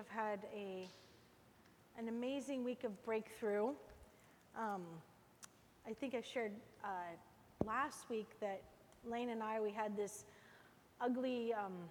have had an amazing week of breakthrough. I think I shared last week that Lane and I, we had this ugly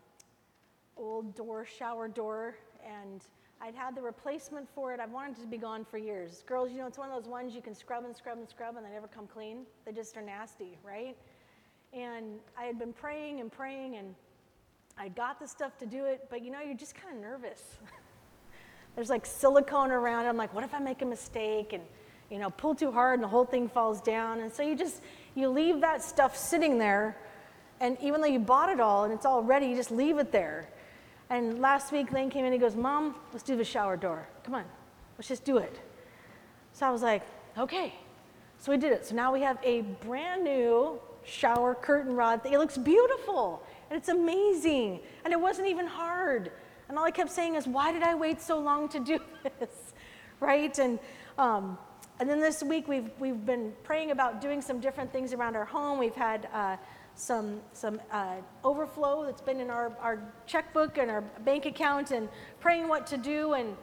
old shower door, and I'd had the replacement for it. I wanted it to be gone for years. Girls, you know, it's one of those ones you can scrub and scrub and scrub and they never come clean. They just are nasty, right? And I had been praying and praying, and I got the stuff to do it, but you know, you're just kind of nervous. There's like silicone around it. I'm like, what if I make a mistake and, you know, pull too hard and the whole thing falls down? And so you leave that stuff sitting there, and even though you bought it all and it's all ready, you just leave it there. And last week, Lane came in and he goes, Mom, let's do the shower door. Come on, let's just do it. So I was like, okay. So we did it. So now we have a brand new shower curtain rod thing. It looks beautiful, and it's amazing, and it wasn't even hard. And all I kept saying is, why did I wait so long to do this, right? And then this week we've been praying about doing some different things around our home. We've had some overflow that's been in our checkbook and our bank account, and praying what to do. And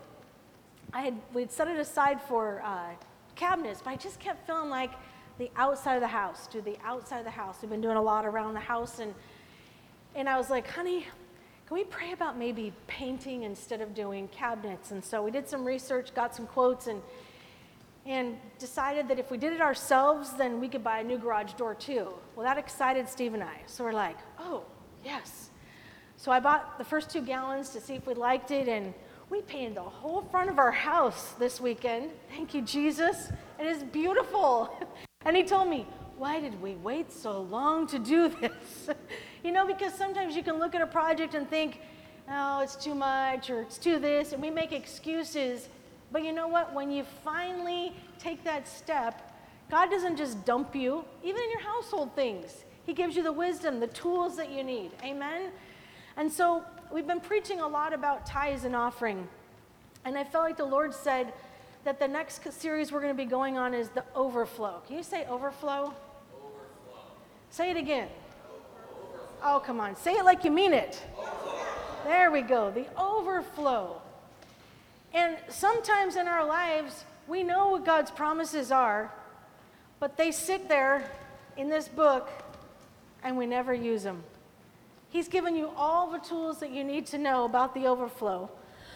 we'd set it aside for cabinets, but I just kept feeling like the outside of the house. We've been doing a lot around the house, and I was like, honey, can we pray about maybe painting instead of doing cabinets? And so we did some research, got some quotes, and decided that if we did it ourselves, then we could buy a new garage door too. Well, that excited Steve and I. So we're like, oh, yes. So I bought the first 2 gallons to see if we liked it, and we painted the whole front of our house this weekend. Thank you, Jesus. It is beautiful. And he told me, why did we wait so long to do this? You know, because sometimes you can look at a project and think, oh, it's too much, or it's too this, and we make excuses. But you know what? When you finally take that step, God doesn't just dump you, even in your household things. He gives you the wisdom, the tools that you need. Amen? And so we've been preaching a lot about tithes and offering. And I felt like the Lord said that the next series we're going to be going on is the overflow. Can you say overflow? Overflow. Say it again. Overflow. Oh, come on. Say it like you mean it. Overflow. There we go. The overflow. And sometimes in our lives, we know what God's promises are, but they sit there in this book, and we never use them. He's given you all the tools that you need to know about the overflow.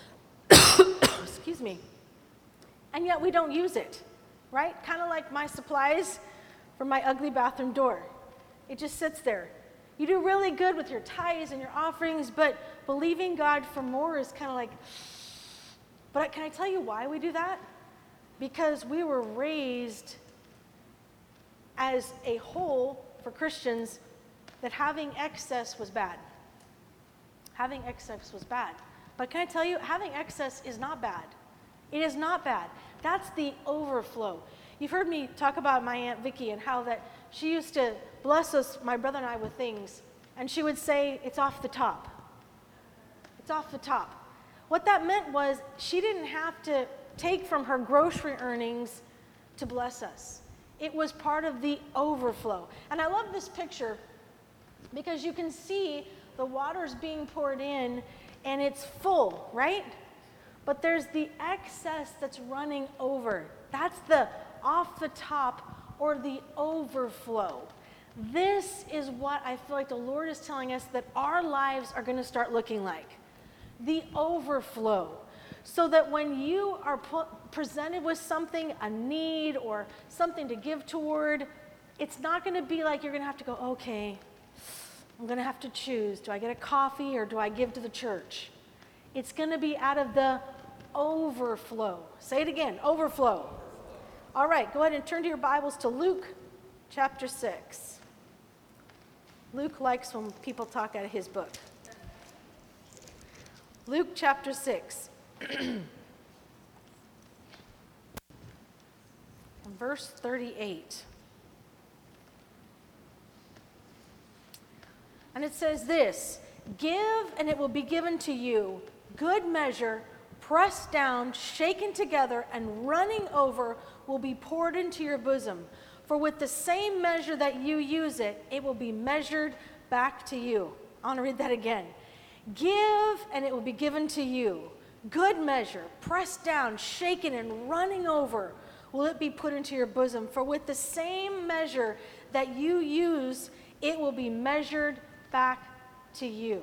Excuse me. And yet we don't use it, right? Kind of like my supplies for my ugly bathroom door. It just sits there. You do really good with your tithes and your offerings, but believing God for more is kind of like, but can I tell you why we do that? Because we were raised as a whole for Christians that having excess was bad. Having excess was bad. But can I tell you, having excess is not bad. It is not bad. That's the overflow. You've heard me talk about my Aunt Vicky and how that she used to bless us, my brother and I, with things. And she would say, it's off the top. It's off the top. What that meant was she didn't have to take from her grocery earnings to bless us. It was part of the overflow. And I love this picture because you can see the water's being poured in and it's full, right? But there's the excess that's running over. That's the off the top or the overflow. This is what I feel like the Lord is telling us that our lives are going to start looking like. The overflow. So that when you are presented with something, a need or something to give toward, it's not going to be like you're going to have to go, okay, I'm going to have to choose. Do I get a coffee or do I give to the church? It's going to be out of the overflow. Say it again, overflow. All right, go ahead and turn to your Bibles to Luke chapter 6. Luke likes when people talk out of his book. Luke chapter 6. Verse 38. And it says this, give and it will be given to you, good measure, pressed down, shaken together, and running over will be poured into your bosom. For with the same measure that you use it, it will be measured back to you. I want to read that again. Give, and it will be given to you. Good measure, pressed down, shaken, and running over, will it be put into your bosom. For with the same measure that you use, it will be measured back to you.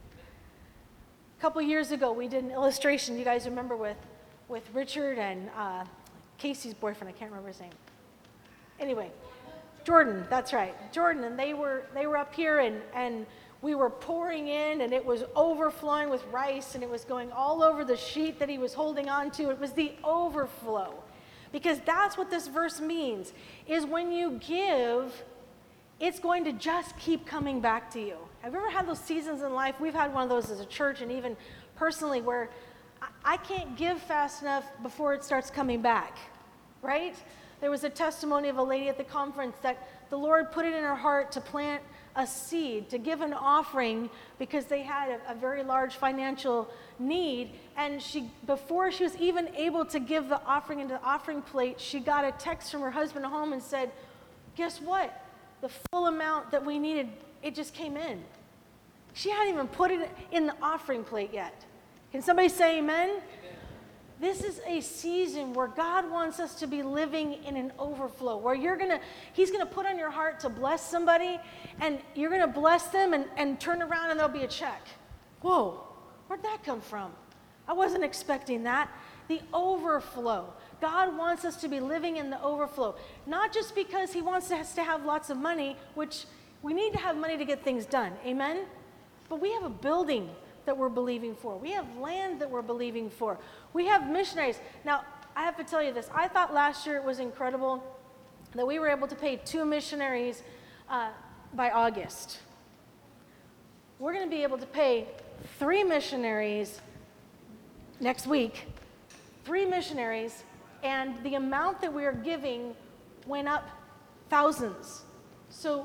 A couple years ago, we did an illustration, you guys remember, with Richard and Casey's boyfriend. I can't remember his name. Anyway, Jordan, that's right. Jordan, and they were up here, and we were pouring in, and it was overflowing with rice, and it was going all over the sheet that he was holding on to. It was the overflow. Because that's what this verse means, is when you give, it's going to just keep coming back to you. Have you ever had those seasons in life? We've had one of those as a church, and even personally, where I can't give fast enough before it starts coming back, right? There was a testimony of a lady at the conference that the Lord put it in her heart to plant a seed, to give an offering, because they had a very large financial need. And before she was even able to give the offering into the offering plate, she got a text from her husband at home and said, guess what? The full amount that we needed, it just came in. She hadn't even put it in the offering plate yet. Can somebody say amen? This is a season where God wants us to be living in an overflow, where He's gonna put on your heart to bless somebody, and you're gonna bless them and turn around and there'll be a check. Whoa, where'd that come from? I wasn't expecting that. The overflow. God wants us to be living in the overflow, not just because He wants us to have lots of money, which we need to have money to get things done, amen? But we have a building that we're believing for. We have land that we're believing for. We have missionaries. Now, I have to tell you this. I thought last year it was incredible that we were able to pay 2 missionaries by August. We're going to be able to pay 3 missionaries next week, 3 missionaries, and the amount that we are giving went up thousands. So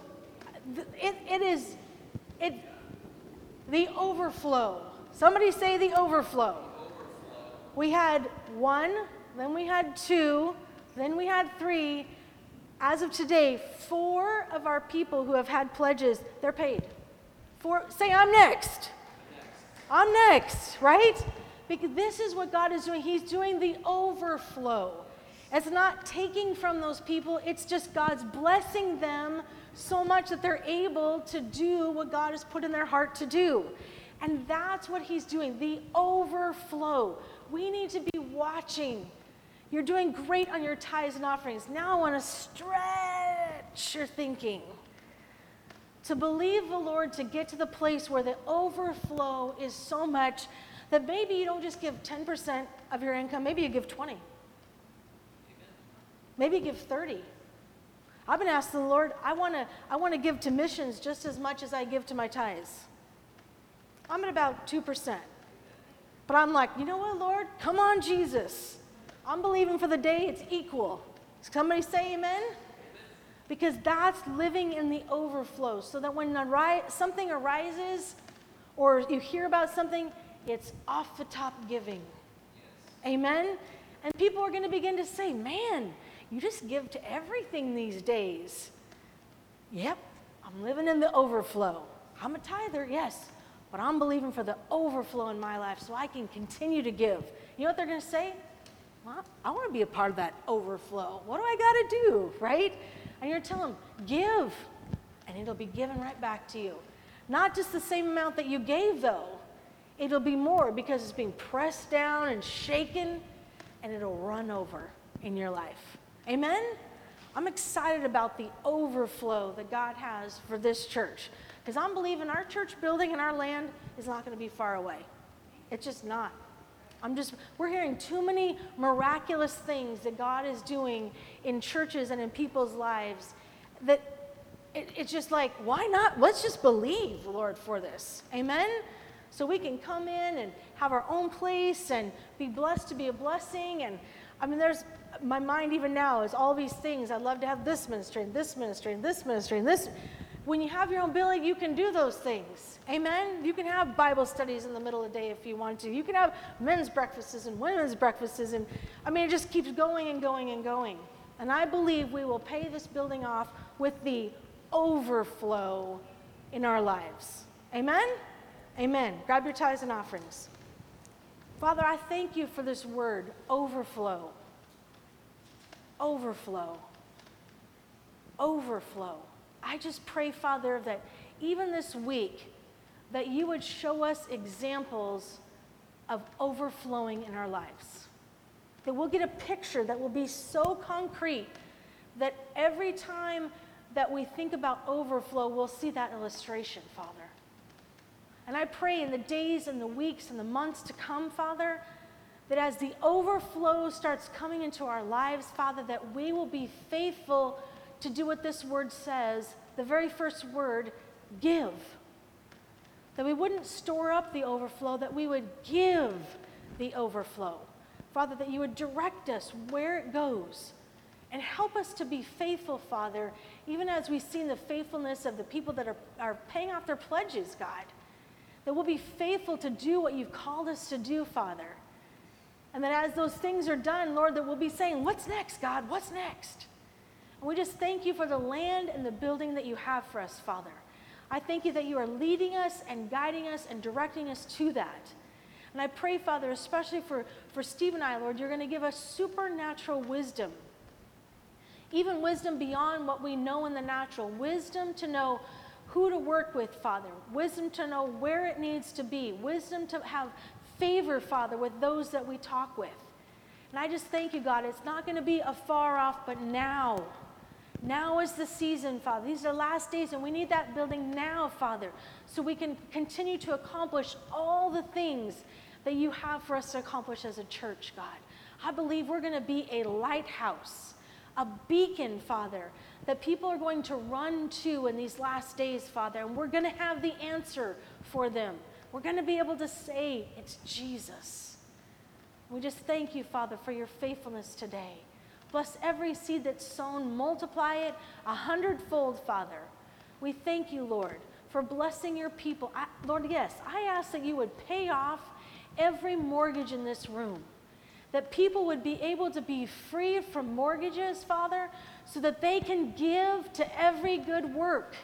the overflow. Somebody say the overflow. We had 1, then we had 2, then we had 3. As of today, 4 of our people who have had pledges, they're paid. 4, say I'm next. I'm next, right? Because this is what God is doing. He's doing the overflow. It's not taking from those people, it's just God's blessing them so much that they're able to do what God has put in their heart to do. And that's what He's doing, the overflow. We need to be watching. You're doing great on your tithes and offerings. Now I want to stretch your thinking to believe the Lord to get to the place where the overflow is so much that maybe you don't just give 10% of your income, maybe you give 20. Maybe you give 30. I've been asking the Lord, I want to give to missions just as much as I give to my tithes. I'm at about 2%. But I'm like, you know what, Lord? Come on, Jesus. I'm believing for the day it's equal. Somebody say amen? Because that's living in the overflow, so that when something arises or you hear about something, it's off the top giving. Yes. Amen? And people are going to begin to say, man, you just give to everything these days. Yep, I'm living in the overflow. I'm a tither, yes, but I'm believing for the overflow in my life so I can continue to give. You know what they're going to say? Well, I want to be a part of that overflow. What do I got to do, right? And you're telling them, give, and it'll be given right back to you. Not just the same amount that you gave, though. It'll be more because it's being pressed down and shaken, and it'll run over in your life. Amen? I'm excited about the overflow that God has for this church, because I'm believing our church building and our land is not going to be far away. It's just not. We're hearing too many miraculous things that God is doing in churches and in people's lives that it's just like, why not? Let's just believe, Lord, for this. Amen? So we can come in and have our own place and be blessed to be a blessing. And I mean, my mind even now is all these things. I'd love to have this ministry and this ministry and this ministry and this. When you have your own building, you can do those things. Amen? You can have Bible studies in the middle of the day if you want to. You can have men's breakfasts and women's breakfasts. And I mean, it just keeps going and going and going. And I believe we will pay this building off with the overflow in our lives. Amen? Amen. Grab your tithes and offerings. Father, I thank you for this word, overflow. Overflow. Overflow. I just pray, Father, that even this week, that you would show us examples of overflowing in our lives. That we'll get a picture that will be so concrete that every time that we think about overflow, we'll see that illustration, Father. And I pray in the days and the weeks and the months to come, Father, that as the overflow starts coming into our lives, Father, that we will be faithful to do what this word says, the very first word, give. That we wouldn't store up the overflow, that we would give the overflow. Father, that you would direct us where it goes and help us to be faithful, Father, even as we've seen the faithfulness of the people that are paying off their pledges, God. That we'll be faithful to do what you've called us to do, Father. And that as those things are done, Lord, that we'll be saying, what's next, God? What's next? And we just thank you for the land and the building that you have for us, Father. I thank you that you are leading us and guiding us and directing us to that. And I pray, Father, especially for Steve and I, Lord, you're going to give us supernatural wisdom. Even wisdom beyond what we know in the natural. Wisdom to know who to work with, Father. Wisdom to know where it needs to be. Wisdom to have favor, Father, with those that we talk with. And I just thank you, God. It's not going to be afar off, but now. Now is the season, Father. These are the last days, and we need that building now, Father, so we can continue to accomplish all the things that you have for us to accomplish as a church, God. I believe we're going to be a lighthouse, a beacon, Father, that people are going to run to in these last days, Father, and we're going to have the answer for them. We're going to be able to say, it's Jesus. We just thank you, Father, for your faithfulness today. Bless every seed that's sown, multiply it 100-fold, Father. We thank you, Lord, for blessing your people. Lord, yes, I ask that you would pay off every mortgage in this room, that people would be able to be free from mortgages, Father, so that they can give to every good work.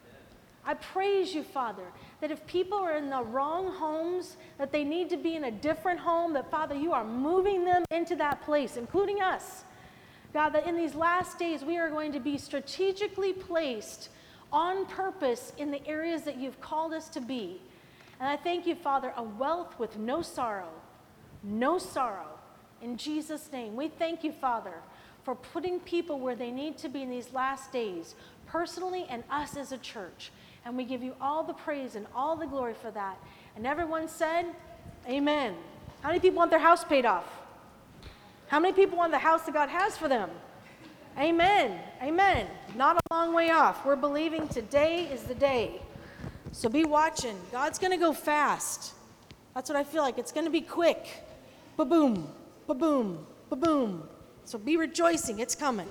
I praise you, Father, that if people are in the wrong homes, that they need to be in a different home, that, Father, you are moving them into that place, including us. God, that in these last days, we are going to be strategically placed on purpose in the areas that you've called us to be. And I thank you, Father, a wealth with no sorrow. No sorrow. In Jesus' name, we thank you, Father, for putting people where they need to be in these last days, personally and us as a church. And we give you all the praise and all the glory for that. And everyone said, amen. How many people want their house paid off? How many people want the house that God has for them? Amen. Amen. Not a long way off. We're believing today is the day. So be watching. God's going to go fast. That's what I feel like. It's going to be quick. Ba-boom, ba-boom, ba-boom. So be rejoicing. It's coming.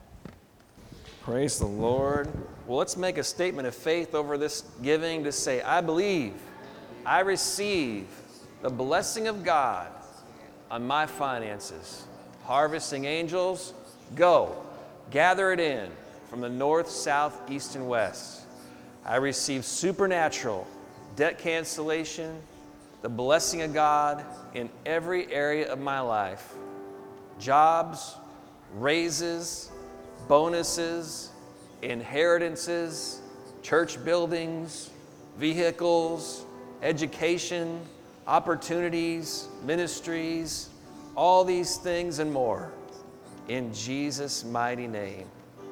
Praise the Lord. Well, let's make a statement of faith over this giving to say, I believe, I receive the blessing of God on my finances. Harvesting angels, go. Gather it in from the north, south, east, and west. I receive supernatural debt cancellation, the blessing of God in every area of my life. Jobs, raises, bonuses, inheritances, church buildings, vehicles, education, opportunities, ministries, all these things and more. In Jesus' mighty name.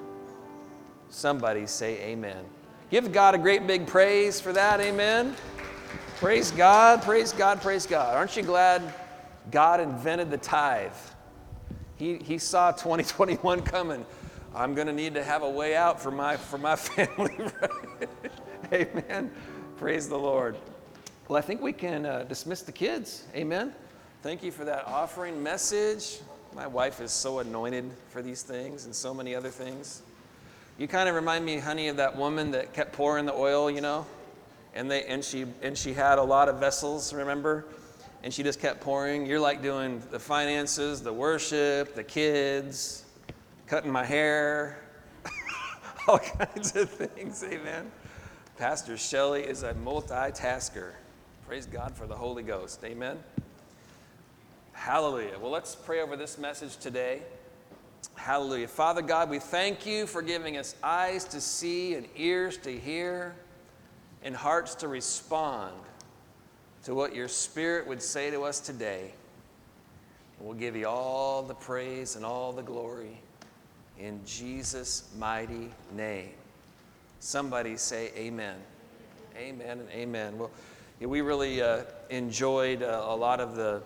Somebody say amen. Give God a great big praise for that, amen. Praise God, praise God, praise God. Aren't you glad God invented the tithe? He saw 2021 coming. I'm going to need to have a way out for my family. Amen. Praise the Lord. Well, I think we can dismiss the kids. Amen. Thank you for that offering message. My wife is so anointed for these things and so many other things. You kind of remind me, honey, of that woman that kept pouring the oil, you know, and she had a lot of vessels, remember? And she just kept pouring. You're like doing the finances, the worship, the kids, cutting my hair, all kinds of things, amen. Pastor Shelley is a multitasker. Praise God for the Holy Ghost, amen. Hallelujah. Well, let's pray over this message today. Hallelujah. Father God, we thank you for giving us eyes to see and ears to hear and hearts to respond to what your Spirit would say to us today. And we'll give you all the praise and all the glory in Jesus' mighty name. Somebody say amen. Amen and amen. Well, yeah, we really enjoyed a lot of the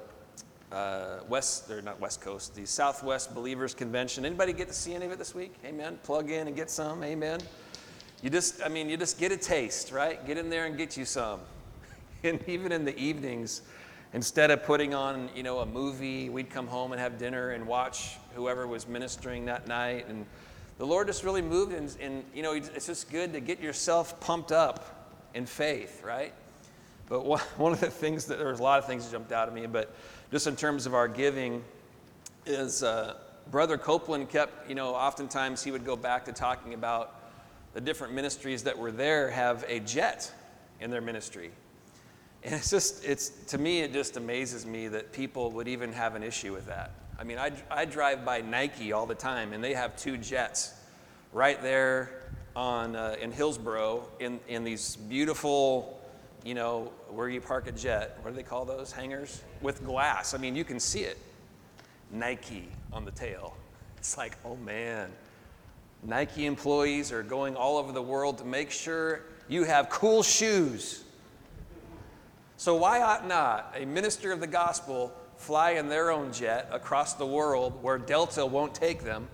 the Southwest Believers Convention. Anybody get to see any of it this week? Amen. Plug in and get some. Amen. You just get a taste, right? Get in there and get you some. And even in the evenings, instead of putting on, a movie, we'd come home and have dinner and watch whoever was ministering that night. And the Lord just really moved, and it's just good to get yourself pumped up in faith, right? But one of the things there was a lot of things that jumped out at me, but just in terms of our giving, is Brother Copeland kept, oftentimes he would go back to talking about the different ministries that were there have a jet in their ministry. And to me, it just amazes me that people would even have an issue with that. I mean, I drive by Nike all the time, and they have 2 jets right there in Hillsboro in these beautiful, where you park a jet, what do they call those, hangars? With glass. I mean, you can see it. Nike on the tail. It's like, oh man. Nike employees are going all over the world to make sure you have cool shoes. So why ought not a minister of the gospel fly in their own jet across the world where Delta won't take them,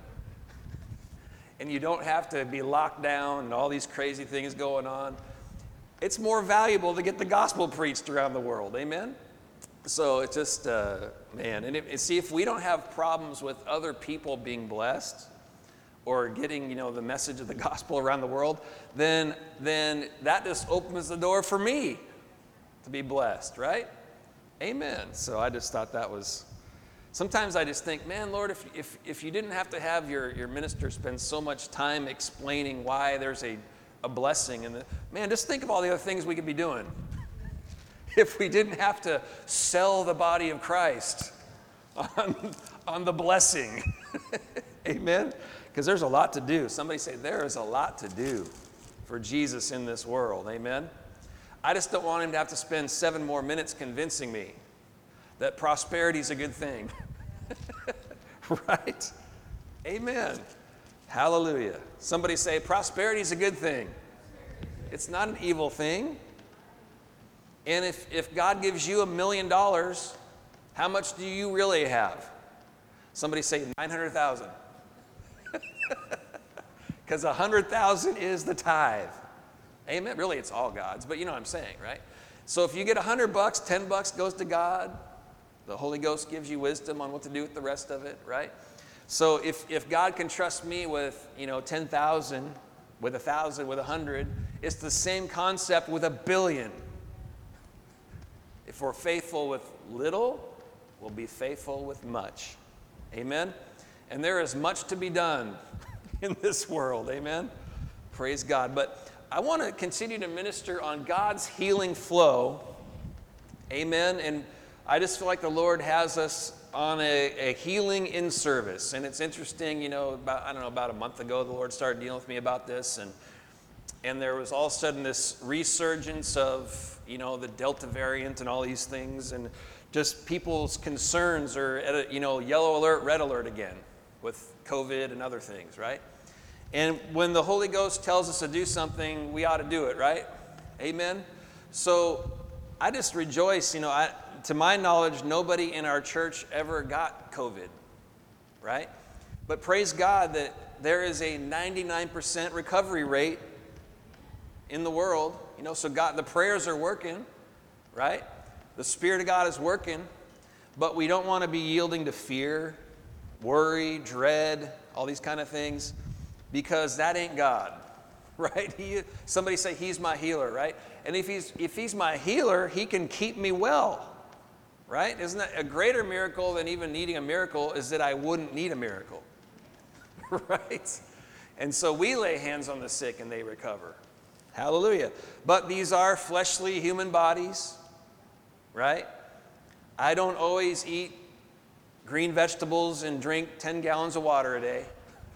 and you don't have to be locked down and all these crazy things going on? It's more valuable to get the gospel preached around the world. Amen? So it's just, man. And see, if we don't have problems with other people being blessed or getting, the message of the gospel around the world, then that just opens the door for me to be blessed, right? Amen. So I just thought that was, sometimes I just think, man, Lord, if you didn't have to have your minister spend so much time explaining why there's a blessing, and man, just think of all the other things we could be doing if we didn't have to sell the body of Christ on the blessing. Amen? Because there's a lot to do. Somebody say, there is a lot to do for Jesus in this world. Amen? I just don't want him to have to spend 7 more minutes convincing me that prosperity is a good thing. Right? Amen. Hallelujah. Somebody say, prosperity is a good thing. It's not an evil thing. And if God gives you $1 million, how much do you really have? Somebody say 900,000. Because 100,000 is the tithe. Amen. Really, it's all God's, but you know what I'm saying, right? So if you get $100, $10 goes to God. The Holy Ghost gives you wisdom on what to do with the rest of it, right? So if God can trust me with, 10,000, with 1,000, with 100, it's the same concept with $1 billion. If we're faithful with little, we'll be faithful with much. Amen? And there is much to be done in this world. Amen? Praise God. But I want to continue to minister on God's healing flow. Amen? And I just feel like the Lord has us on a healing in service. And it's interesting, about a month ago, the Lord started dealing with me about this. And there was all of a sudden this resurgence of, the Delta variant and all these things. And just people's concerns are at yellow alert, red alert again with COVID and other things, right? And when the Holy Ghost tells us to do something, we ought to do it, right? Amen? So I just rejoice, to my knowledge, nobody in our church ever got COVID, right? But praise God that there is a 99% recovery rate in the world, so God, the prayers are working, right? The Spirit of God is working, but we don't want to be yielding to fear, worry, dread, all these kind of things, because that ain't God, right? Somebody say, he's my healer, right? And if he's my healer, he can keep me well. Right? Isn't that a greater miracle than even needing a miracle is that I wouldn't need a miracle. Right? And so we lay hands on the sick and they recover. Hallelujah. But these are fleshly human bodies. Right? I don't always eat green vegetables and drink 10 gallons of water a day.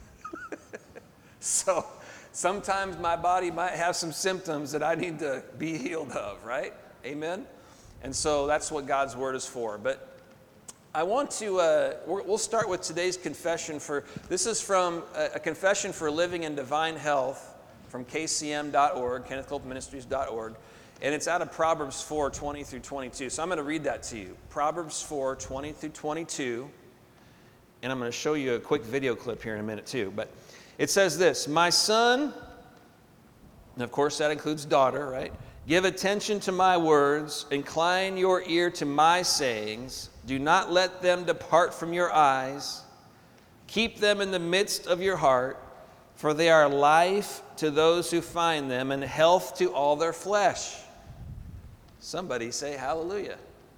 So sometimes my body might have some symptoms that I need to be healed of, right? Amen? And so that's what God's word is for. But I want to, we'll start with today's confession this is from a confession for living in divine health from kcm.org, KennethCopeMinistries.org. And it's out of Proverbs 4, 20 through 22. So I'm going to read that to you. Proverbs 4, 20 through 22. And I'm going to show you a quick video clip here in a minute too. But it says this, my son, and of course that includes daughter, right? Give attention to my words, incline your ear to my sayings. Do not let them depart from your eyes. Keep them in the midst of your heart, for they are life to those who find them and health to all their flesh. Somebody say hallelujah.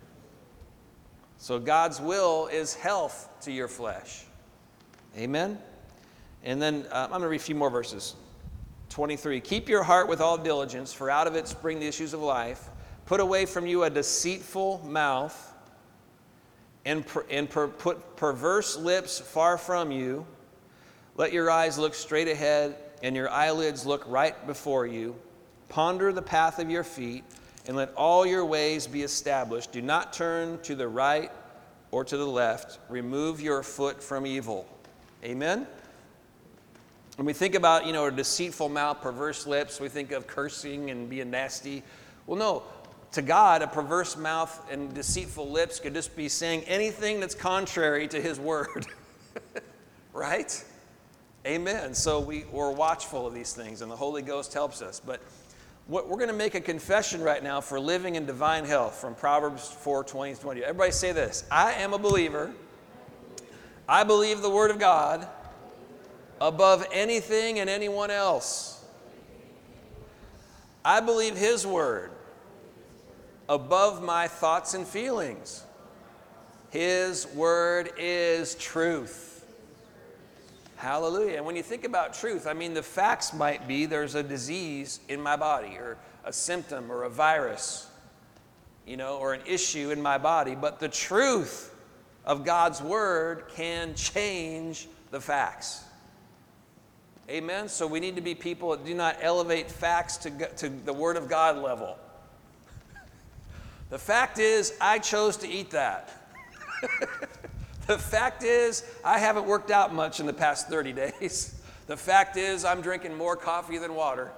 So God's will is health to your flesh. Amen? And then I'm going to read a few more verses. 23, keep your heart with all diligence, for out of it spring the issues of life. Put away from you a deceitful mouth, and put perverse lips far from you. Let your eyes look straight ahead, and your eyelids look right before you. Ponder the path of your feet, and let all your ways be established. Do not turn to the right or to the left. Remove your foot from evil. Amen? When we think about, a deceitful mouth, perverse lips, we think of cursing and being nasty. Well, no. To God, a perverse mouth and deceitful lips could just be saying anything that's contrary to his word. Right? Amen. So we're watchful of these things, and the Holy Ghost helps us. But we're going to make a confession right now for living in divine health from Proverbs 4, 20 to 20. Everybody say this. I am a believer. I believe the word of God above anything and anyone else. I believe his word above my thoughts and feelings. His word is truth. Hallelujah. And when you think about truth, the facts might be there's a disease in my body or a symptom or a virus, or an issue in my body. But the truth of God's word can change the facts. Amen? So we need to be people that do not elevate facts to the word of God level. The fact is, I chose to eat that. The fact is, I haven't worked out much in the past 30 days. The fact is, I'm drinking more coffee than water.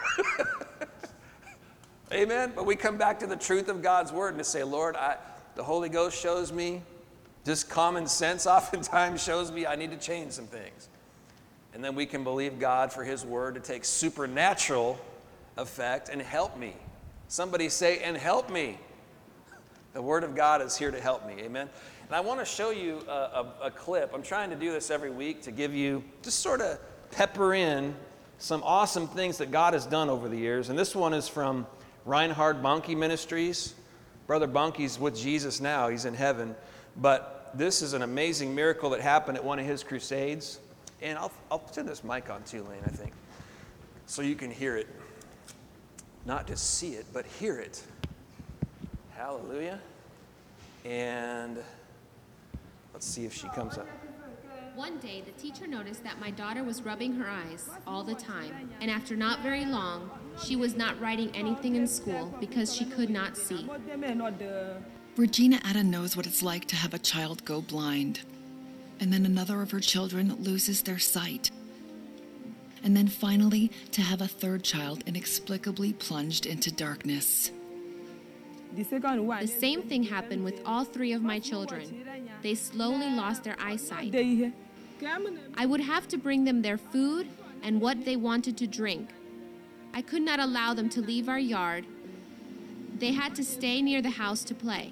Amen? But we come back to the truth of God's word and to say, Lord, the Holy Ghost shows me, just common sense oftentimes shows me I need to change some things. And then we can believe God for his word to take supernatural effect and help me. Somebody say, and help me. The word of God is here to help me. Amen. And I want to show you a clip. I'm trying to do this every week to give you, just sort of pepper in some awesome things that God has done over the years. And this one is from Reinhard Bonnke Ministries. Brother Bonnke's with Jesus now. He's in heaven. But this is an amazing miracle that happened at one of his crusades. And I'll turn this mic on too, Lane, I think, so you can hear it. Not just see it, but hear it. Hallelujah. And let's see if she comes up. One day, the teacher noticed that my daughter was rubbing her eyes all the time, and after not very long, she was not writing anything in school because she could not see. Regina Ada knows what it's like to have a child go blind. And then another of her children loses their sight. And then finally, to have a third child inexplicably plunged into darkness. The same thing happened with all three of my children. They slowly lost their eyesight. I would have to bring them their food and what they wanted to drink. I could not allow them to leave our yard. They had to stay near the house to play.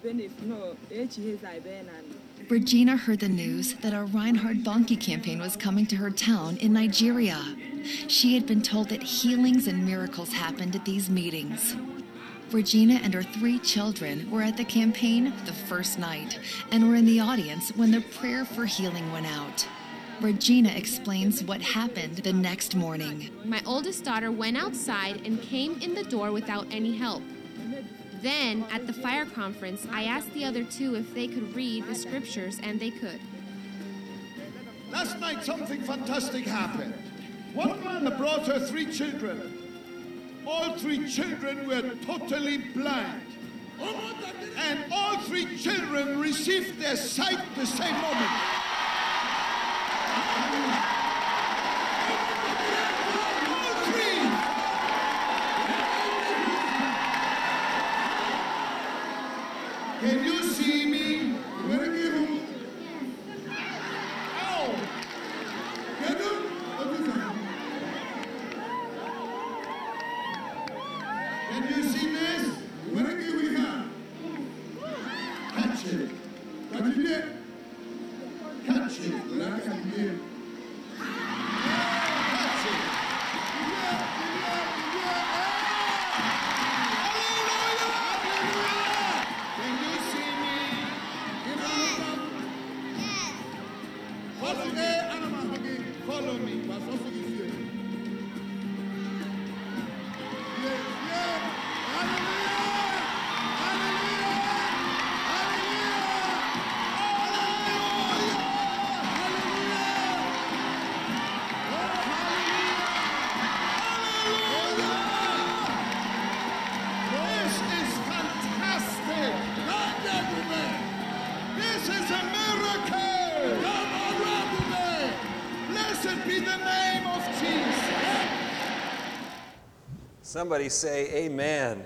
Regina heard the news that a Reinhard Bonnke campaign was coming to her town in Nigeria. She had been told that healings and miracles happened at these meetings. Regina and her 3 children were at the campaign the first night and were in the audience when the prayer for healing went out. Regina explains what happened the next morning. My oldest daughter went outside and came in the door without any help. Then, at the fire conference, I asked the other two if they could read the scriptures, and they could. Last night something fantastic happened. One man brought her 3 children. All 3 children were totally blind. And all 3 children received their sight the same moment. All 3. Can you see me? Where are you? Ow! Can you? Can you see this? Where are you here? Catch it. What you did? Catch it. Where are you? Catch it. Can you see me? Follow me. This is fantastic. This is a miracle. Blessed be the name of Jesus. Somebody say amen.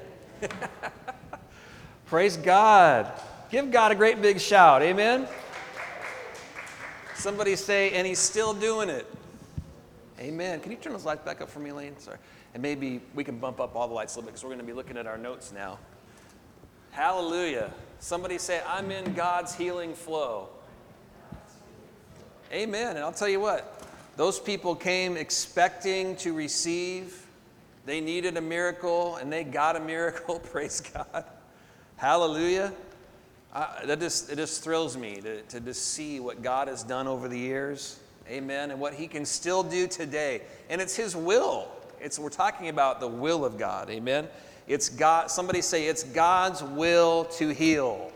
Praise God. Give God a great big shout. Amen. Somebody say, and he's still doing it. Amen. Can you turn those lights back up for me, Lane? Sorry. And maybe we can bump up all the lights a little bit because we're going to be looking at our notes now. Hallelujah. Somebody say, I'm in God's healing flow. Amen. And I'll tell you what, those people came expecting to receive. They needed a miracle, and they got a miracle. Praise God. Hallelujah. It just thrills me to just see what God has done over the years. Amen. And what he can still do today. And it's his will. We're talking about the will of God. Amen. It's God. Somebody say it's God's will to heal.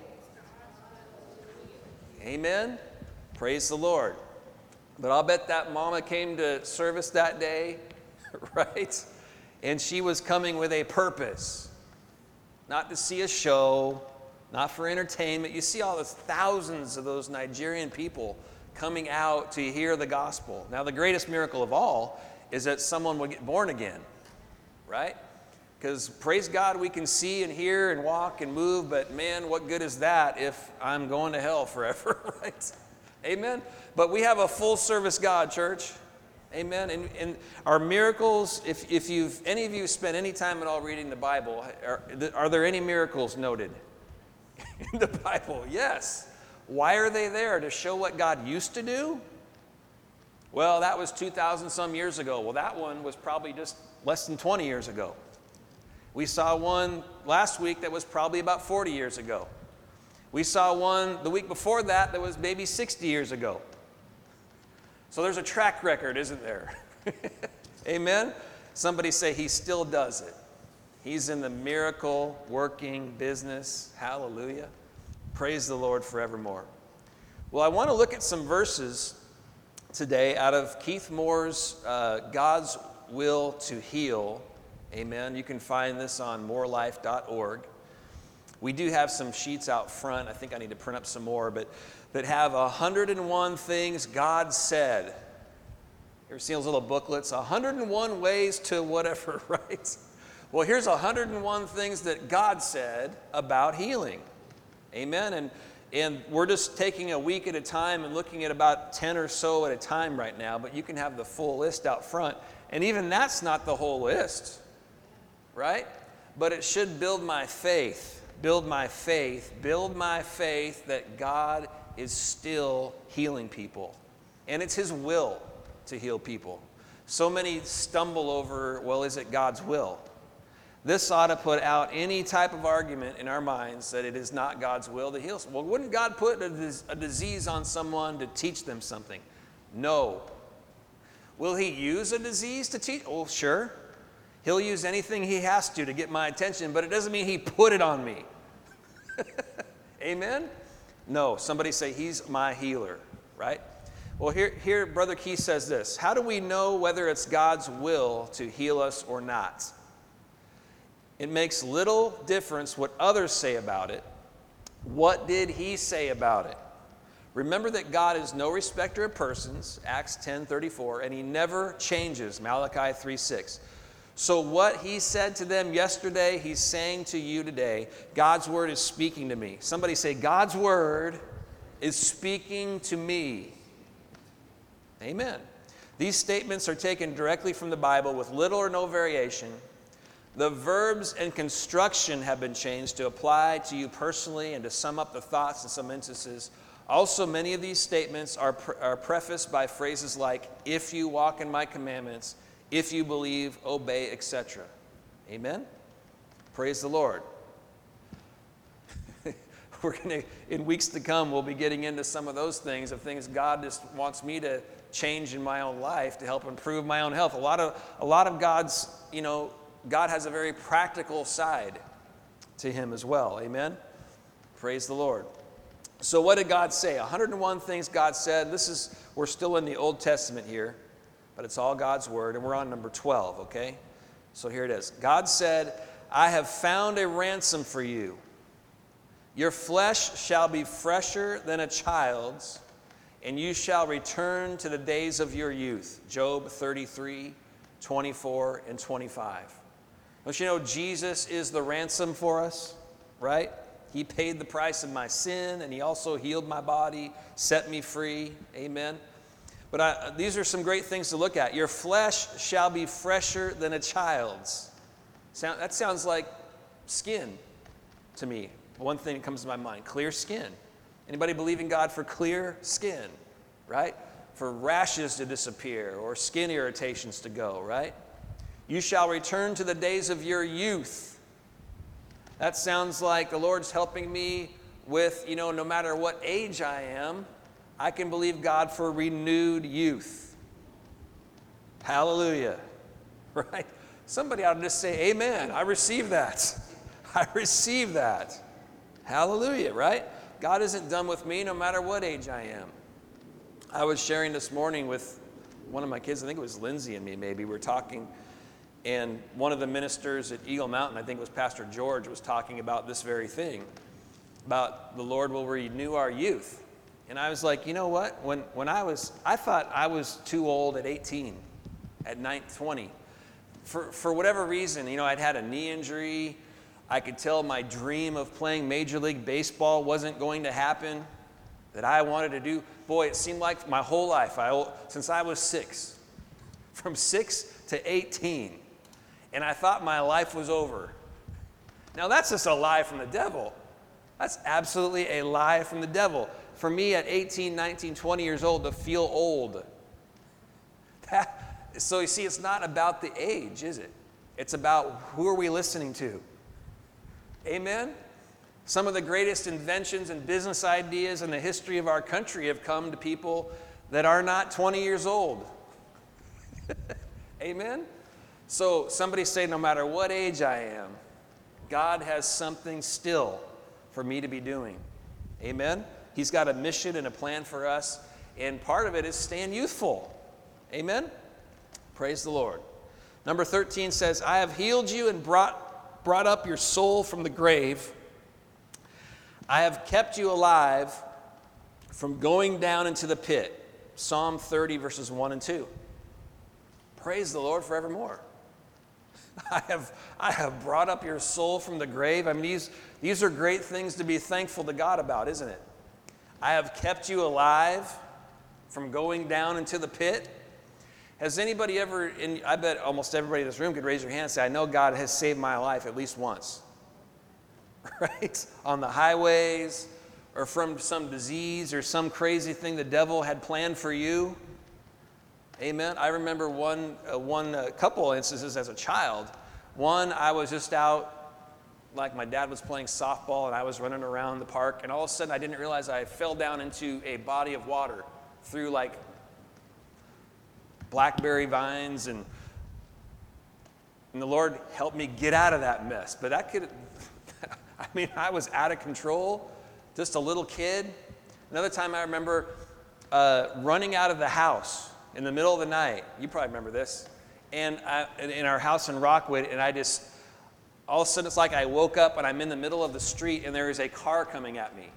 Amen. Praise the Lord. But I'll bet that mama came to service that day, right? And she was coming with a purpose. Not to see a show, not for entertainment. You see all the thousands of those Nigerian people coming out to hear the gospel. Now, the greatest miracle of all is that someone will get born again, right? Because praise God, we can see and hear and walk and move, but man, what good is that if I'm going to hell forever, right? Amen? But we have a full service God, church. Amen. And our miracles, if any of you spent any time at all reading the Bible, are there any miracles noted in the Bible? Yes. Why are they there? To show what God used to do? Well, that was 2,000 some years ago. Well, that one was probably just less than 20 years ago. We saw one last week that was probably about 40 years ago. We saw one the week before that was maybe 60 years ago. So there's a track record, isn't there? Amen? Somebody say he still does it. He's in the miracle working business. Hallelujah. Praise the Lord forevermore. Well, I want to look at some verses today out of Keith Moore's God's Will to Heal. Amen. You can find this on morelife.org. We do have some sheets out front. I think I need to print up some more, but that have 101 things God said. You ever seen those little booklets? 101 ways to whatever, right? Well, here's 101 things that God said about healing. Amen. And we're just taking a week at a time and looking at about 10 or so at a time right now, but you can have the full list out front. And even that's not the whole list, right? But it should build my faith. Build my faith that God is still healing people. And it's his will to heal people. So many stumble over, well, is it God's will? This ought to put out any type of argument in our minds that it is not God's will to heal. Well, wouldn't God put a disease on someone to teach them something? No. Will he use a disease to teach? Oh, sure. He'll use anything he has to get my attention, but it doesn't mean he put it on me. Amen? No, somebody say, he's my healer, right? Well, here Brother Keith says this. How do we know whether it's God's will to heal us or not? It makes little difference what others say about it. What did he say about it? Remember that God is no respecter of persons, Acts 10:34, and he never changes, Malachi 3:6. So what he said to them yesterday, he's saying to you today. God's word is speaking to me. Somebody say, God's word is speaking to me. Amen. These statements are taken directly from the Bible with little or no variation. The verbs and construction have been changed to apply to you personally and to sum up the thoughts in some instances. Also, many of these statements are prefaced by phrases like, if you walk in my commandments, if you believe, obey, etc. Amen? Praise the Lord. In weeks to come, we'll be getting into some of those things, of things God just wants me to change in my own life to help improve my own health. A lot of God's, God has a very practical side to him as well. Amen? Praise the Lord. So what did God say? 101 things God said. We're still in the Old Testament here, but it's all God's word, and we're on number 12, okay? So here it is. God said, I have found a ransom for you. Your flesh shall be fresher than a child's, and you shall return to the days of your youth. Job 33:24 and 25. Don't you know Jesus is the ransom for us, right? He paid the price of my sin, and he also healed my body, set me free. Amen. But these are some great things to look at. Your flesh shall be fresher than a child's. That sounds like skin to me. One thing that comes to my mind, clear skin. Anybody believe in God for clear skin, right? For rashes to disappear or skin irritations to go, right? You shall return to the days of your youth. That sounds like the Lord's helping me with, no matter what age I am, I can believe God for renewed youth. Hallelujah. Right? Somebody ought to just say, amen. I receive that. I receive that. Hallelujah, right? God isn't done with me no matter what age I am. I was sharing this morning with one of my kids, I think it was Lindsay and me maybe, we were talking, and one of the ministers at Eagle Mountain, I think it was Pastor George, was talking about this very thing, about the Lord will renew our youth. And I was like, you know what? I thought I was too old at 18, at 20. For whatever reason, I'd had a knee injury. I could tell my dream of playing Major League Baseball wasn't going to happen, that I wanted to do. Boy, it seemed like my whole life, since I was 6, from 6 to 18, and I thought my life was over. Now, that's just a lie from the devil. That's absolutely a lie from the devil. For me at 18, 19, 20 years old to feel old. So you see, it's not about the age, is it? It's about who are we listening to. Amen? Some of the greatest inventions and business ideas in the history of our country have come to people that are not 20 years old. Amen? So somebody say, no matter what age I am, God has something still for me to be doing. Amen? He's got a mission and a plan for us, and part of it is staying youthful. Amen? Praise the Lord. Number 13 says, I have healed you and brought up your soul from the grave. I have kept you alive from going down into the pit. Psalm 30, verses 1 and 2. Praise the Lord forevermore. I have brought up your soul from the grave. I mean, these are great things to be thankful to God about, isn't it? I have kept you alive from going down into the pit. Has anybody ever, I bet almost everybody in this room could raise their hand and say, I know God has saved my life at least once. Right? On the highways, or from some disease or some crazy thing the devil had planned for you. Amen. I remember a couple instances as a child. One, I was just out, like my dad was playing softball and I was running around the park, and all of a sudden I didn't realize I fell down into a body of water through like blackberry vines and And the Lord helped me get out of that mess. But that could, I was out of control, just a little kid. Another time I remember running out of the house in the middle of the night. You probably remember this. And in our house in Rockwood, and all of a sudden it's like I woke up and I'm in the middle of the street and there is a car coming at me.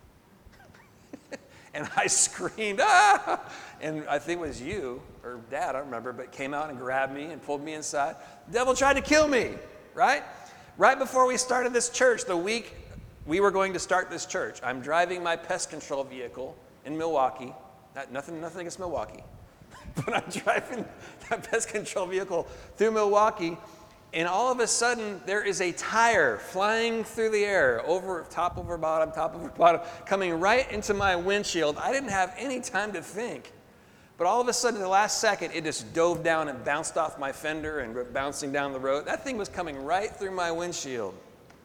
And I screamed, ah! And I think it was you or Dad, I don't remember, but came out and grabbed me and pulled me inside. The devil tried to kill me, right? Right before we started this church, the week we were going to start this church, I'm driving my pest control vehicle in Milwaukee. Nothing against Milwaukee. But I'm driving that pest control vehicle through Milwaukee, and all of a sudden, there is a tire flying through the air, top over bottom, coming right into my windshield. I didn't have any time to think. But all of a sudden, the last second, it just dove down and bounced off my fender and bouncing down the road. That thing was coming right through my windshield.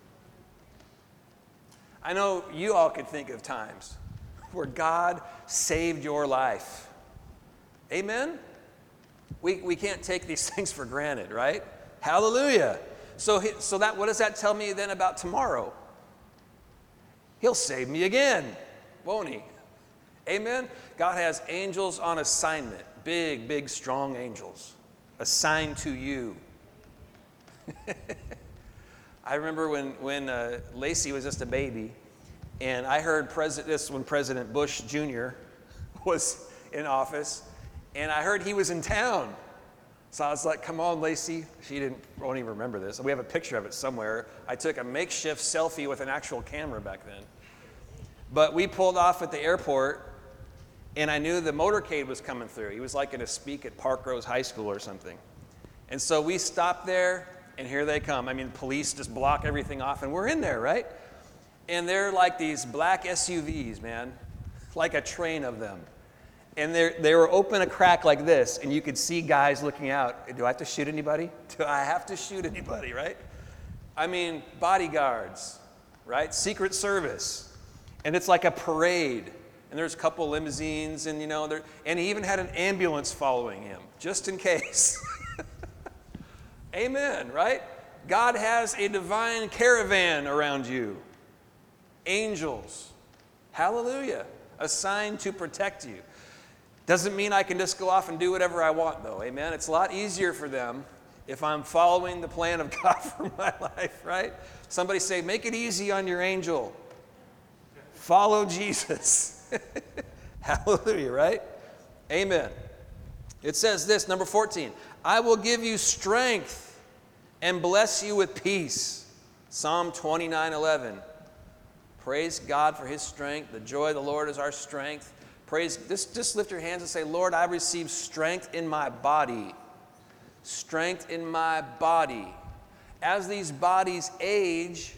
I know you all could think of times where God saved your life. Amen? We can't take these things for granted, right? Hallelujah. So what does that tell me then about tomorrow? He'll save me again, won't he? Amen? God has angels on assignment, big, strong angels assigned to you. I remember when Lacey was just a baby, and I heard when President Bush Jr. was in office, and I heard he was in town. So I was like, come on, Lacey. She won't even remember this. We have a picture of it somewhere. I took a makeshift selfie with an actual camera back then. But we pulled off at the airport, and I knew the motorcade was coming through. He was like going to speak at Park Rose High School or something. And so we stopped there, and here they come. I mean, police just block everything off, and we're in there, right? And they're like these black SUVs, man, like a train of them. And they were open a crack like this, and you could see guys looking out. Do I have to shoot anybody? Do I have to shoot anybody, right? I mean, bodyguards, right? Secret Service. And it's like a parade. And there's a couple limousines, and and he even had an ambulance following him, just in case. Amen, right? God has a divine caravan around you. Angels. Hallelujah. Assigned to protect you. Doesn't mean I can just go off and do whatever I want, though. Amen? It's a lot easier for them if I'm following the plan of God for my life, right? Somebody say, make it easy on your angel. Follow Jesus. Hallelujah, right? Amen. It says this, number 14, I will give you strength and bless you with peace. Psalm 29:11. Praise God for his strength. The joy of the Lord is our strength. Just lift your hands and say, Lord, I receive strength in my body. Strength in my body. As these bodies age,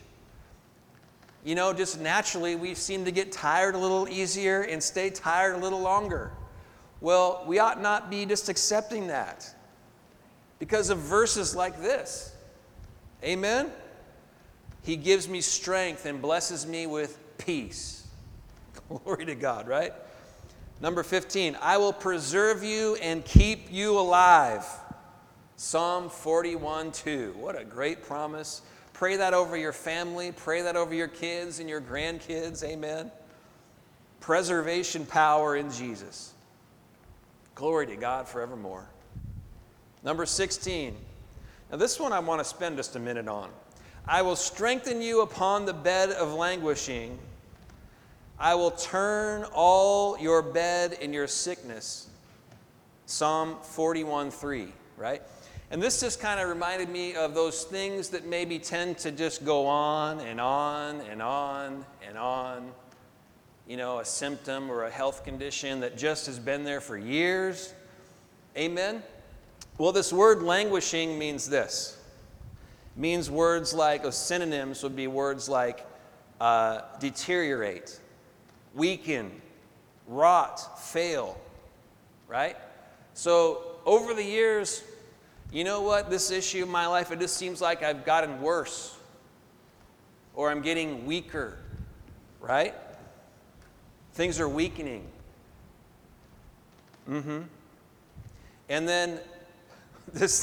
just naturally we seem to get tired a little easier and stay tired a little longer. Well, we ought not be just accepting that because of verses like this. Amen? He gives me strength and blesses me with peace. Glory to God, right? Number 15, I will preserve you and keep you alive. Psalm 41:2. What a great promise. Pray that over your family. Pray that over your kids and your grandkids. Amen. Preservation power in Jesus. Glory to God forevermore. Number 16. Now this one I want to spend just a minute on. I will strengthen you upon the bed of languishing. I will turn all your bed in your sickness. Psalm 41:3, right? And this just kind of reminded me of those things that maybe tend to just go on and on and on and on. A symptom or a health condition that just has been there for years. Amen? Well, this word languishing means this. It means words like, synonyms would be words like deteriorate, weaken, rot, fail, right? So over the years, you know what? This issue in my life, it just seems like I've gotten worse or I'm getting weaker, right? Things are weakening. And then this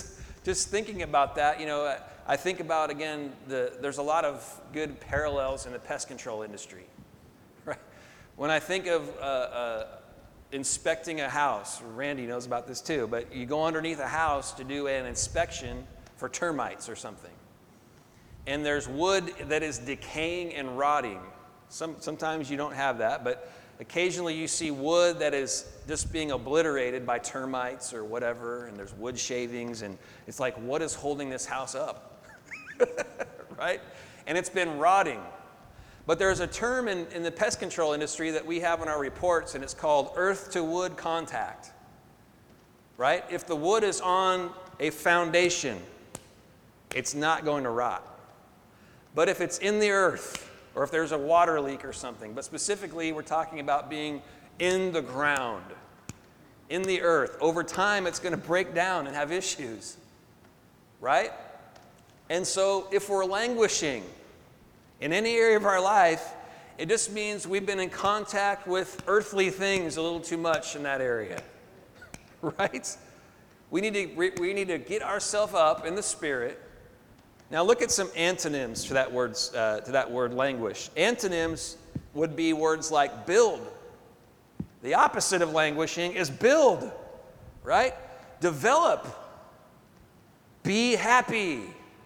just thinking about that, I think about, again, there's a lot of good parallels in the pest control industry, right? When I think of inspecting a house, Randy knows about this too, but you go underneath a house to do an inspection for termites or something. And there's wood that is decaying and rotting. Sometimes you don't have that, but occasionally you see wood that is just being obliterated by termites or whatever, and there's wood shavings, and it's like, what is holding this house up? Right? And it's been rotting. But there's a term in the pest control industry that we have in our reports, and it's called earth-to-wood contact. Right? If the wood is on a foundation, it's not going to rot. But if it's in the earth, or if there's a water leak or something, but specifically we're talking about being in the ground, in the earth, over time it's going to break down and have issues. Right? And so if we're languishing in any area of our life, it just means we've been in contact with earthly things a little too much in that area. Right? We need to get ourselves up in the Spirit. Now look at some antonyms to that word languish. Antonyms would be words like build. The opposite of languishing is build. Right? Develop. Be happy.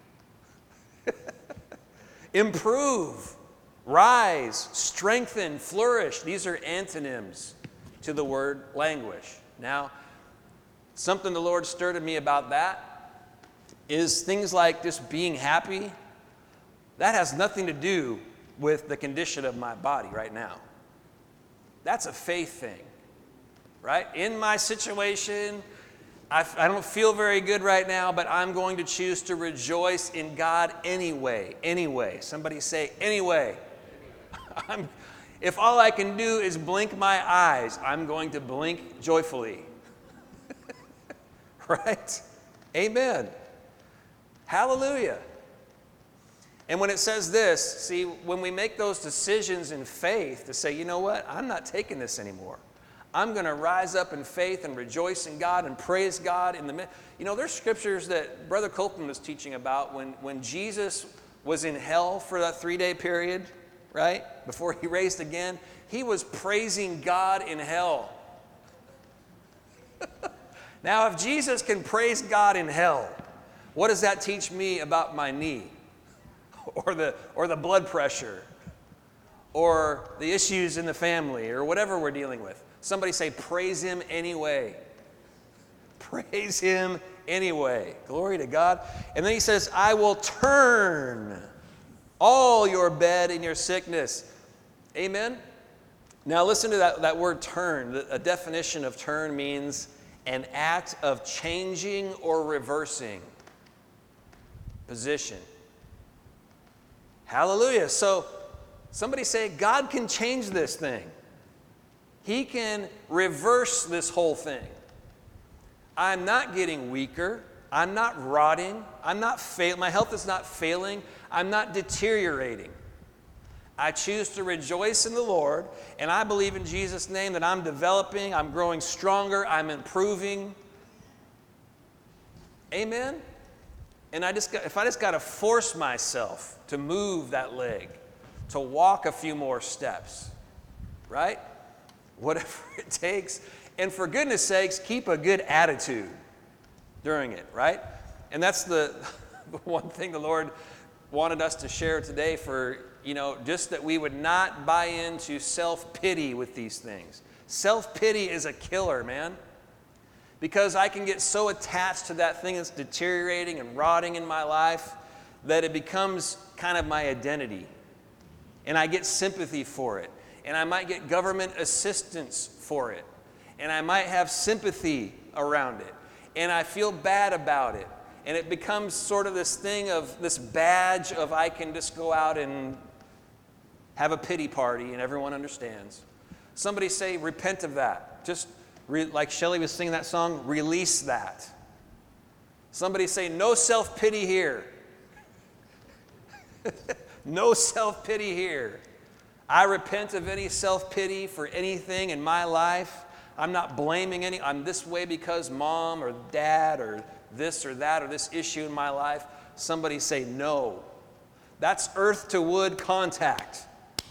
Improve, rise, strengthen, flourish. These are antonyms to the word languish. Now, something the Lord stirred in me about that is things like just being happy. That has nothing to do with the condition of my body right now. That's a faith thing, right? In my situation, I don't feel very good right now, but I'm going to choose to rejoice in God anyway. Anyway. Somebody say, anyway. If all I can do is blink my eyes, I'm going to blink joyfully. Right? Amen. Hallelujah. And when it says this, see, when we make those decisions in faith to say, you know what, I'm not taking this anymore. I'm going to rise up in faith and rejoice in God and praise God in the midst. There's scriptures that Brother Copeland was teaching about when Jesus was in hell for that 3-day period, right? Before he raised again, he was praising God in hell. Now, if Jesus can praise God in hell, what does that teach me about my knee? Or the blood pressure? Or the issues in the family? Or whatever we're dealing with? Somebody say, praise him anyway. Praise him anyway. Glory to God. And then he says, I will turn all your bed and your sickness. Amen? Now listen to that word turn. A definition of turn means an act of changing or reversing position. Hallelujah. So somebody say, God can change this thing. He can reverse this whole thing. I'm not getting weaker. I'm not rotting. My health is not failing. I'm not deteriorating. I choose to rejoice in the Lord, and I believe in Jesus' name that I'm developing, I'm growing stronger, I'm improving. Amen? And if I just got to force myself to move that leg, to walk a few more steps, right? Whatever it takes. And for goodness sakes, keep a good attitude during it, right? And that's the one thing the Lord wanted us to share today for, just that we would not buy into self-pity with these things. Self-pity is a killer, man. Because I can get so attached to that thing that's deteriorating and rotting in my life that it becomes kind of my identity. And I get sympathy for it. And I might get government assistance for it. And I might have sympathy around it. And I feel bad about it. And it becomes sort of this thing of this badge of I can just go out and have a pity party and everyone understands. Somebody say, repent of that. Just like Shelley was singing that song, release that. Somebody say, no self-pity here. No self-pity here. I repent of any self-pity for anything in my life. I'm not blaming I'm this way because mom or dad or this or that or this issue in my life. Somebody say no. That's earth to wood contact.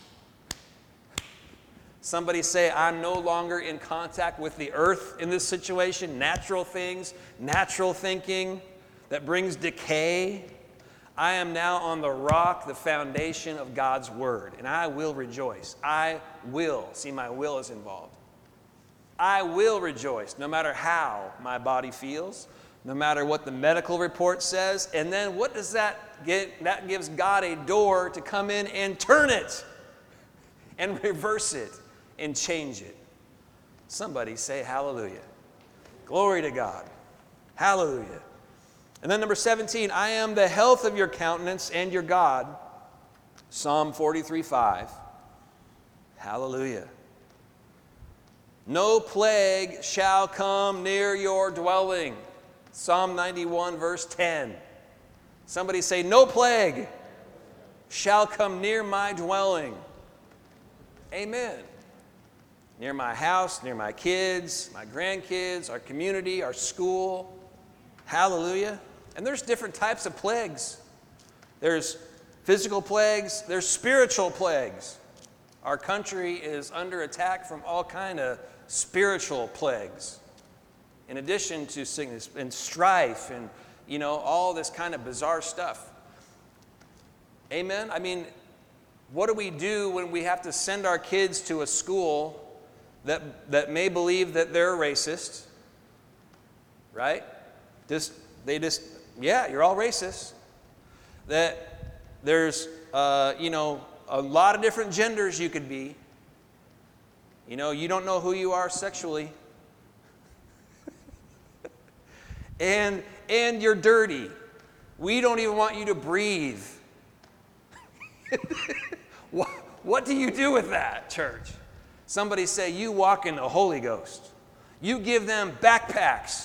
Somebody say, I'm no longer in contact with the earth in this situation, natural things, natural thinking that brings decay. I am now on the rock, the foundation of God's word, and I will rejoice. I will. See, my will is involved. I will rejoice no matter how my body feels, no matter what the medical report says. And then what does that get? That gives God a door to come in and turn it and reverse it and change it. Somebody say hallelujah. Glory to God. Hallelujah. And then number 17, I am the health of your countenance and your God. Psalm 43:5. Hallelujah. No plague shall come near your dwelling. Psalm 91 verse 10. Somebody say, no plague shall come near my dwelling. Amen. Near my house, near my kids, my grandkids, our community, our school. Hallelujah. And there's different types of plagues. There's physical plagues, there's spiritual plagues. Our country is under attack from all kind of spiritual plagues. In addition to sickness and strife and, all this kind of bizarre stuff. Amen? I mean, what do we do when we have to send our kids to a school that may believe that they're racist? Right? You're all racist. That there's, a lot of different genders you could be. You don't know who you are sexually. and you're dirty. We don't even want you to breathe. What do you do with that, church? Somebody say, you walk in the Holy Ghost. You give them backpacks.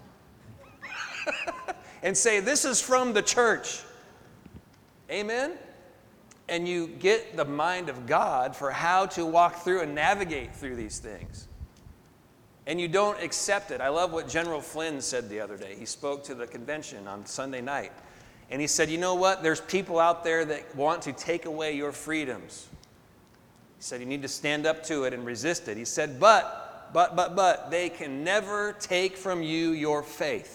And say, this is from the church. Amen? And you get the mind of God for how to walk through and navigate through these things. And you don't accept it. I love what General Flynn said the other day. He spoke to the convention on Sunday night. And he said, you know what? There's people out there that want to take away your freedoms. He said, you need to stand up to it and resist it. He said, but, they can never take from you your faith.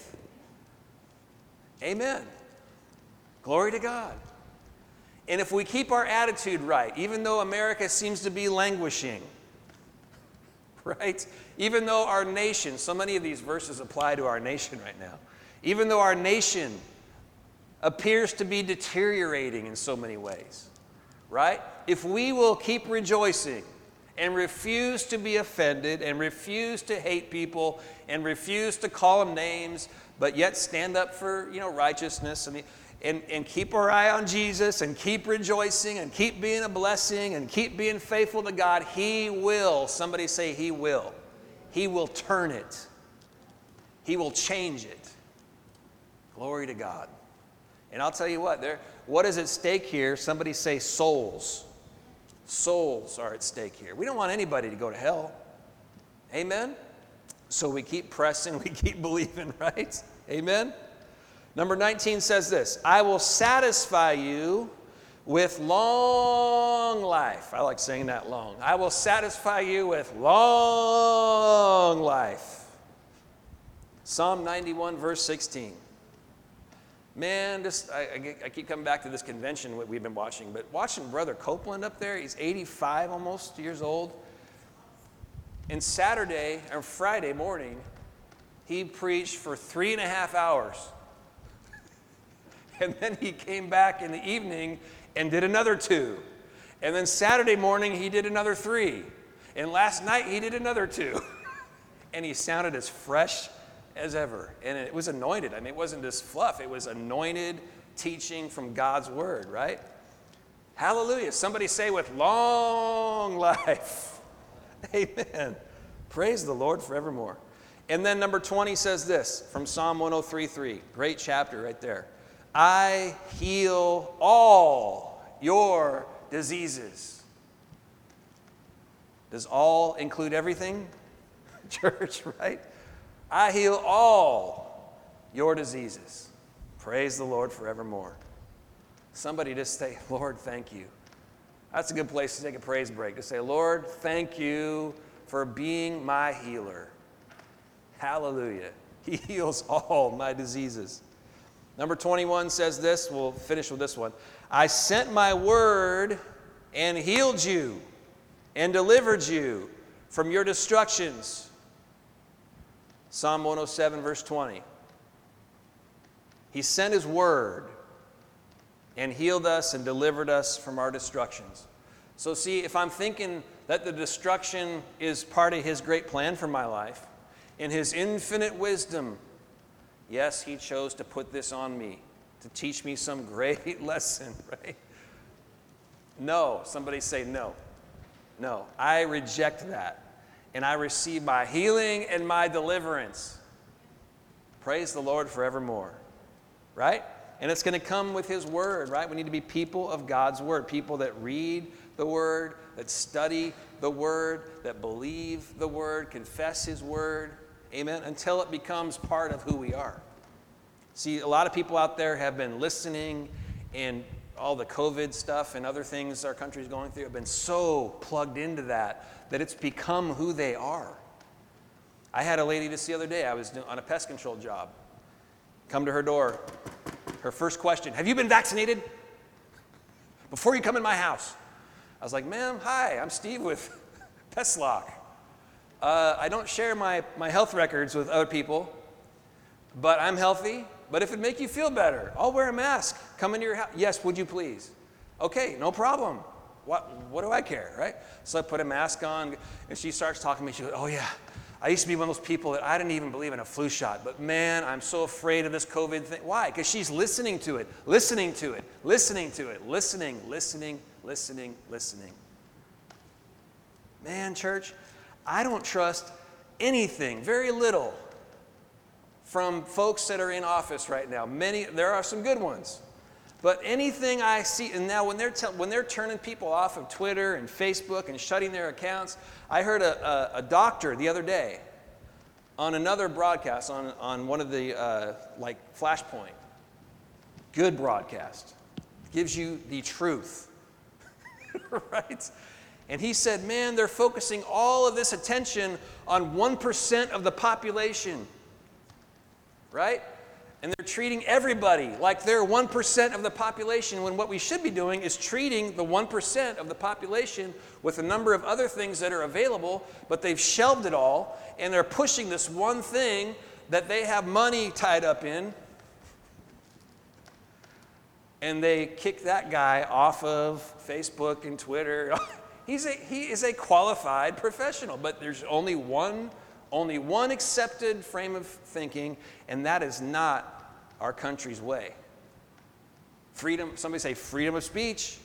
Amen. Glory to God. And if we keep our attitude right, even though America seems to be languishing, right? Even though our nation, so many of these verses apply to our nation right now, even though our nation appears to be deteriorating in so many ways, right? If we will keep rejoicing and refuse to be offended and refuse to hate people and refuse to call them names, but yet stand up for, righteousness and keep our eye on Jesus and keep rejoicing and keep being a blessing and keep being faithful to God, He will. Somebody say He will. He will turn it. He will change it. Glory to God. And I'll tell you what is at stake here? Somebody say souls. Souls are at stake here. We don't want anybody to go to hell. Amen? So we keep pressing, we keep believing, right? Amen? Number 19 says this, I will satisfy you with long life. I like saying that long. I will satisfy you with long life. Psalm 91, verse 16. Man, I keep coming back to this convention we've been watching, but watching Brother Copeland up there, he's 85 almost years old. And Friday morning, he preached for 3.5 hours. And then he came back in the evening and did another 2. And then Saturday morning, he did another 3. And last night, he did another 2. And he sounded as fresh as ever. And it was anointed. I mean, it wasn't just fluff. It was anointed teaching from God's word, right? Hallelujah. Somebody say with long life. Amen. Praise the Lord forevermore. And then number 20 says this from Psalm 103:3. Great chapter right there. I heal all your diseases. Does all include everything? Church, right? I heal all your diseases. Praise the Lord forevermore. Somebody just say, Lord, thank you. That's a good place to take a praise break, to say, Lord, thank you for being my healer. Hallelujah. He heals all my diseases. Number 21 says this. We'll finish with this one. I sent my word and healed you and delivered you from your destructions. Psalm 107, verse 20. He sent his word and healed us and delivered us from our destructions. So see, if I'm thinking that the destruction is part of his great plan for my life, in his infinite wisdom, yes, he chose to put this on me to teach me some great lesson, right? No, somebody say no. No, I reject that. And I receive my healing and my deliverance. Praise the Lord forevermore, right? And it's going to come with his word, right? We need to be people of God's word, people that read the word, that study the word, that believe the word, confess his word, amen, until it becomes part of who we are. See, a lot of people out there have been listening, and all the COVID stuff and other things our country's going through have been so plugged into that it's become who they are. I had a lady just the other day, I was on a pest control job, come to her door. Her first question, have you been vaccinated? Before you come in my house. I was like, ma'am, hi, I'm Steve with PestLock. I don't share my health records with other people, but I'm healthy. But if it'd make you feel better, I'll wear a mask. Come into your house. Yes, would you please? Okay, no problem. What do I care, right? So I put a mask on, and she starts talking to me. She goes, oh yeah, I used to be one of those people that I didn't even believe in a flu shot, but man, I'm so afraid of this COVID thing. Why? Because she's listening to it, listening to it, listening to it, listening. Man, church, I don't trust anything, very little, from folks that are in office right now. There are some good ones. But anything I see, and now when they're turning people off of Twitter and Facebook and shutting their accounts, I heard a doctor the other day on another broadcast on one of the like Flashpoint. Good broadcast. Gives you the truth. Right? And he said, man, they're focusing all of this attention on 1% of the population. Right? And they're treating everybody like they're 1% of the population, when what we should be doing is treating the 1% of the population with a number of other things that are available, but they've shelved it all, and they're pushing this one thing that they have money tied up in, and they kick that guy off of Facebook and Twitter. He is a qualified professional, but there's only one accepted frame of thinking, and that is not our country's way. Freedom, somebody say freedom of speech.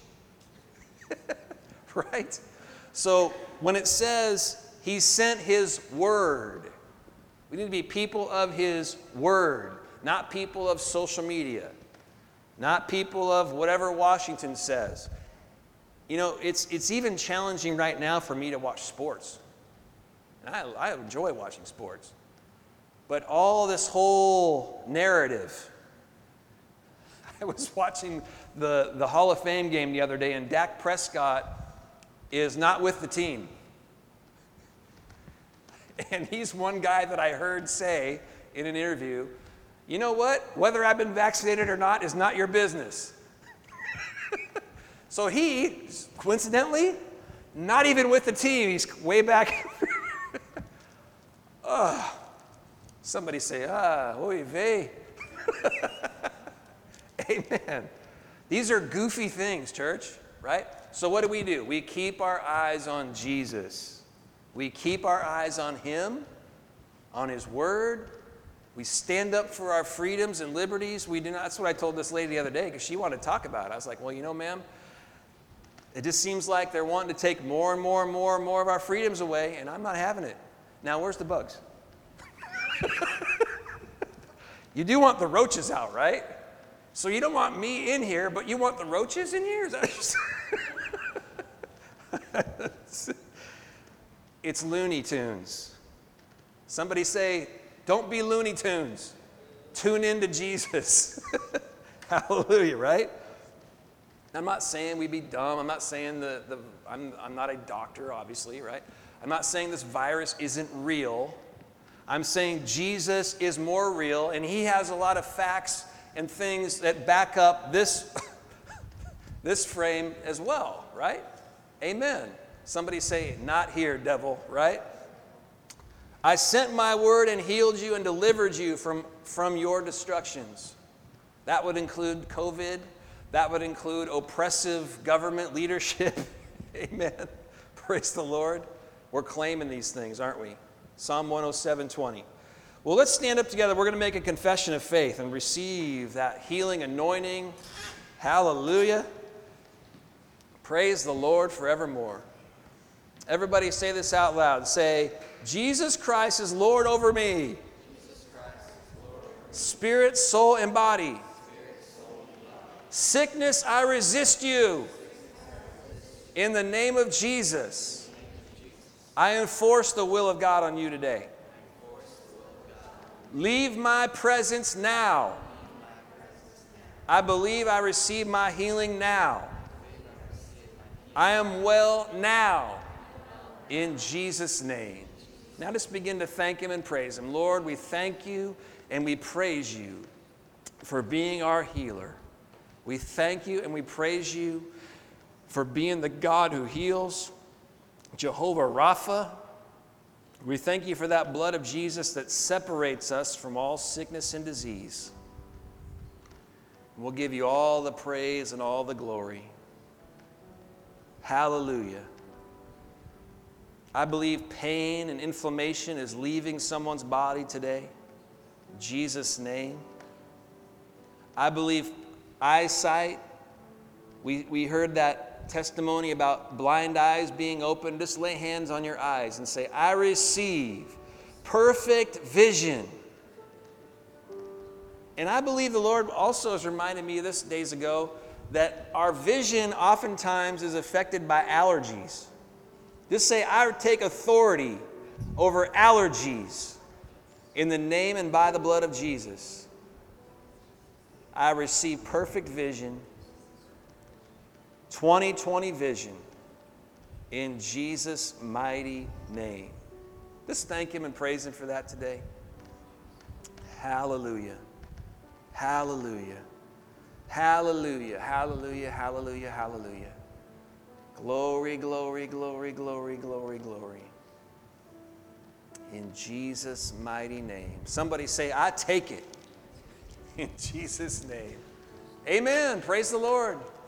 Right? So when it says he sent his word, we need to be people of his word, not people of social media, not people of whatever Washington says. You know, it's even challenging right now for me to watch sports. And I enjoy watching sports. But all this whole narrative. I was watching the Hall of Fame game the other day, and Dak Prescott is not with the team. And he's one guy that I heard say in an interview, you know what? Whether I've been vaccinated or not is not your business. So he, coincidentally, not even with the team. He's way back. Somebody say, oy vey. Amen. These are goofy things, church, right? So what do? We keep our eyes on Jesus. We keep our eyes on him, on his word. We stand up for our freedoms and liberties. We do not. That's what I told this lady the other day, because she wanted to talk about it. I was like, well, you know, ma'am, it just seems like they're wanting to take more and more and more and more of our freedoms away, and I'm not having it. Now, where's the bugs? You do want the roaches out, right? So you don't want me in here, but you want the roaches in here? Is that It's Looney Tunes. Somebody say, don't be Looney Tunes. Tune in to Jesus. Hallelujah, right? I'm not saying we be dumb. I'm not saying I'm not a doctor, obviously, right? I'm not saying this virus isn't real. I'm saying Jesus is more real, and he has a lot of facts and things that back up this, this frame as well, right? Amen. Somebody say, not here, devil, right? I sent my word and healed you and delivered you from your destructions. That would include COVID. That would include oppressive government leadership. Amen. Praise the Lord. We're claiming these things, aren't we? Psalm 107:20. Well, let's stand up together. We're going to make a confession of faith and receive that healing anointing. Hallelujah. Praise the Lord forevermore. Everybody say this out loud. Say, Jesus Christ is Lord over me. Spirit, soul, and body. Sickness, I resist you. In the name of Jesus, I enforce the will of God on you today. Leave my presence now. I believe I receive my healing now. I am well now. In Jesus' name. Now just begin to thank him and praise him. Lord, we thank you and we praise you for being our healer. We thank you and we praise you for being the God who heals, Jehovah Rapha. We thank you for that blood of Jesus that separates us from all sickness and disease. We'll give you all the praise and all the glory. Hallelujah. I believe pain and inflammation is leaving someone's body today. In Jesus' name. I believe eyesight. We heard that testimony about blind eyes being open. Just lay hands on your eyes and say, I receive perfect vision. And I believe the Lord also has reminded me this days ago that our vision oftentimes is affected by allergies. Just say, I take authority over allergies in the name and by the blood of Jesus. I receive perfect vision, 20/20 vision, in Jesus' mighty name. Just thank him and praise him for that today. Hallelujah. Hallelujah. Hallelujah. Hallelujah. Hallelujah. Hallelujah. Glory, glory, glory, glory, glory, glory. In Jesus' mighty name. Somebody say, I take it. In Jesus' name. Amen. Praise the Lord.